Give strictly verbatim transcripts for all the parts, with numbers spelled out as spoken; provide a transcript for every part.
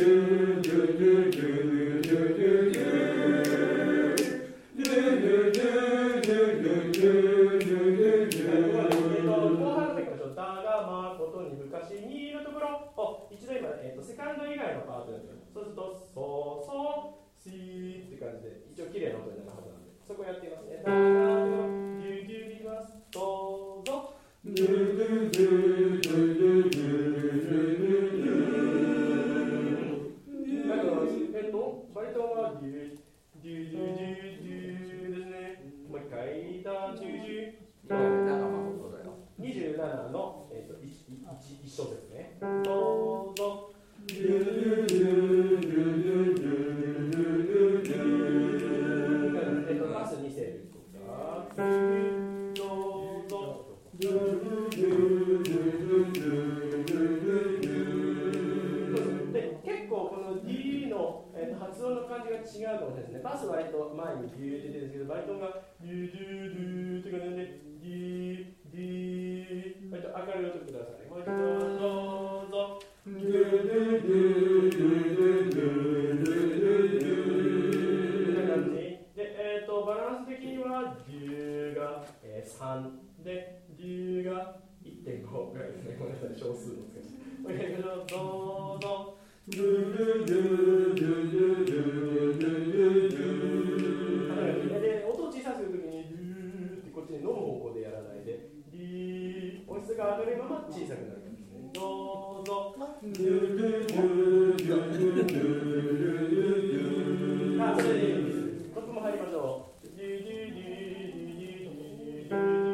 一度今、えー、とセカンド以外のパートです。そうすると、ソーソー、シーって感じで、一応綺麗な音になるはずなんで、そこやってみますね。ダダダデュデュいきます。どうぞ。ドゥドゥドゥドゥドゥドゥドゥだから、えっと、バリトンはデュデュデュデュデュですね。もう一回、ダデュデュ。にじゅうななの、えー、と 1, 1, 1小節ね。どうぞ。えっと、バスに声ですか。どうぞ。で、結構この D の、えー、と発音の感じが違うかもしれないですね。バスは割と前にビューって出てるんですけど、バリトンがビューデューデューって感じで、D、D、割と明るい音ください。もう一度どうぞ。ドゥドゥドゥドゥドゥドゥこんな感じ。で、えっと、バランス的には、デューが、えー、さんで、デューが いってんごぐらいですね。ごめんなさい、少数の難しい。もう一回どうぞ。ドゥドゥドゥドゥドゥドゥドゥドゥで、音を小さくするときに、ドゥーってこっちに飲む方向でやらないで、ディー、音質が上がるまま小さくなるんですね。どうぞ。ドゥドゥドゥドゥドゥドゥあ、それでいいです。トップも入りましょう。デュデュデュデュデュデュデュデ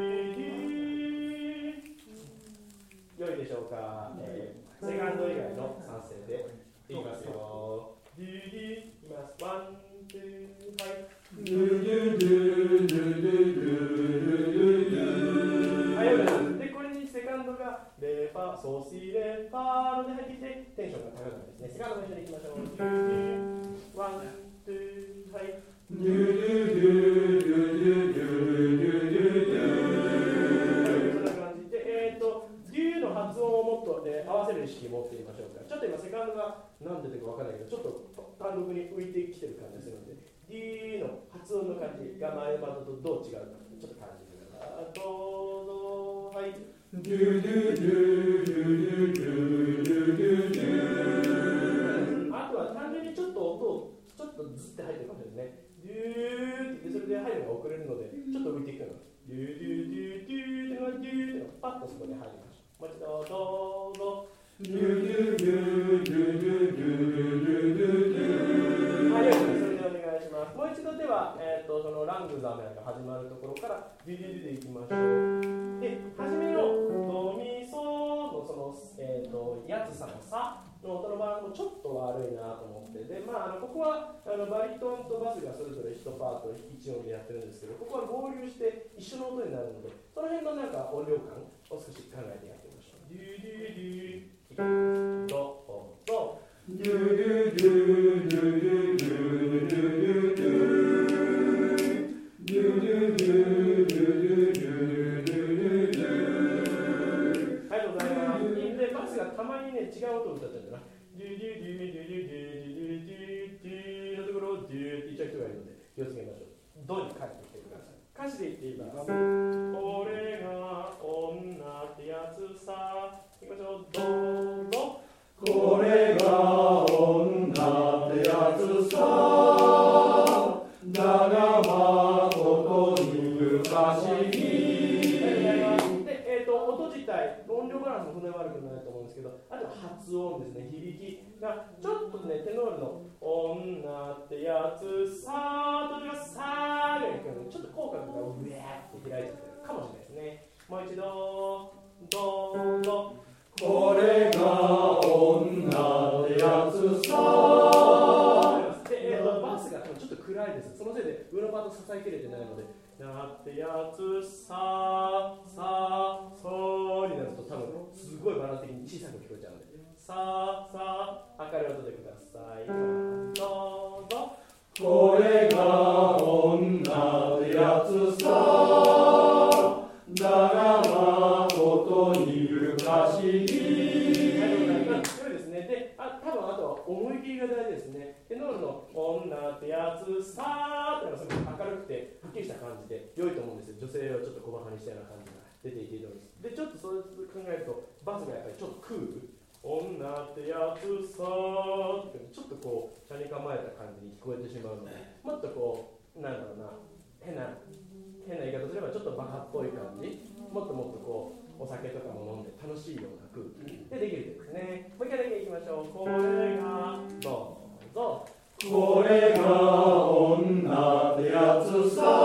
ュ良いでしょうか。えー、セカンド以外のさん声でいきますよ。デュデュいきます。ワン、ツー、はい。ドゥドゥドゥドゥドゥドゥドゥはい、よかった。で、これにセカンドがレファ、ソシレファーで入ってきてテンションが高くなるんですね。セカンドも一緒にいきましょう。ドゥドゥワン、ツー、はい。ドゥドゥドゥドゥドゥドゥドゥそんな感じで、えっと、デューの発音をもっと、ね、合わせる意識を持ってみましょうか。ちょっと今セカンドが何で出てるかわからないけど、ちょっと単独に浮いてきてる感じがするので、D の発音の感じが前パートとどう違うかちょっと感じてください。どうぞ。はい。ドゥドゥドゥドゥドゥドゥドゥあとは単純にちょっと音をちょっとズって入ってるかもしれないですね。ドゥーってそれで入るのが遅れるのでちょっと浮いていくの。ドゥドゥドゥドゥってのがドゥーってのがパッとそこに入りました。もう一度どうぞ。ドゥドゥドゥドゥドゥドゥドゥドゥはい、それでお願いします。もう一度では、えー、とそのラングザメが始まるところからデュデュデュでいきましょう。で、初めのドミソのその、えー、とやつさのサの音のバランスもちょっと悪いなと思って、で、まあ、あのここはあのバリトンとバスがそれぞれいちパートいち音でやってるんですけど、ここは合流して一緒の音になるので、その辺のなんか音量感を少し考えてやってみましょう。デュデュデュどうぞ。ドゥドゥドゥドゥドゥドゥドゥドゥドゥドゥはい、ありがとうございます。で、バスがたまにね、違う音を歌っちゃうんだな。ドゥドゥドゥドゥドゥドゥドゥドゥのところをドゥって言っちゃう人がいるので、気をつけましょう。ドに帰ってきてください。歌詞で言っています。これが女ってやつさ。いきましょう。どうぞ。 これが女ってやつさ。だがまことに昔に。 で、えーと、音自体、音量バランスもそんなに悪くないと思うんですけど、あとと発音ですね、響きがちょっとね、テノールの女ってやつさーとかさーがいくのでちょっと口角がうえーって開いちゃってるかもしれないですね。もう一度どうぞ。 これが女ってやつさで、えー、とバスがちょっと暗いです。そのせいで上のパート支えきれてないので、なってやつささそうになると多分すごいバランス的に小さく聞こえちゃうので、ささ明るい音でください。どうぞ。 これが女ってやつさだがまことに不可思議。 そうですね。で、あ、多分あとは思い切りが大事ですね。テノールの女ってやつさーってのがすごく明るくてはっきりした感じで良いと思うんですよ。女性をちょっと小馬鹿にしたような感じが出ていていいと思います。で、ちょっとそう考えるとバスがやっぱりちょっとクール。女ってやつさーってちょっとこう車に構えた感じに聞こえてしまうので、もっとこうなんだろうな変な変な言い方すればちょっとバカっぽい感じ、もっともっとこうお酒とかも飲んで楽しいような空気でできるとですね。もう一回だけいきましょう。これがどうぞ。 これが女ってやつさ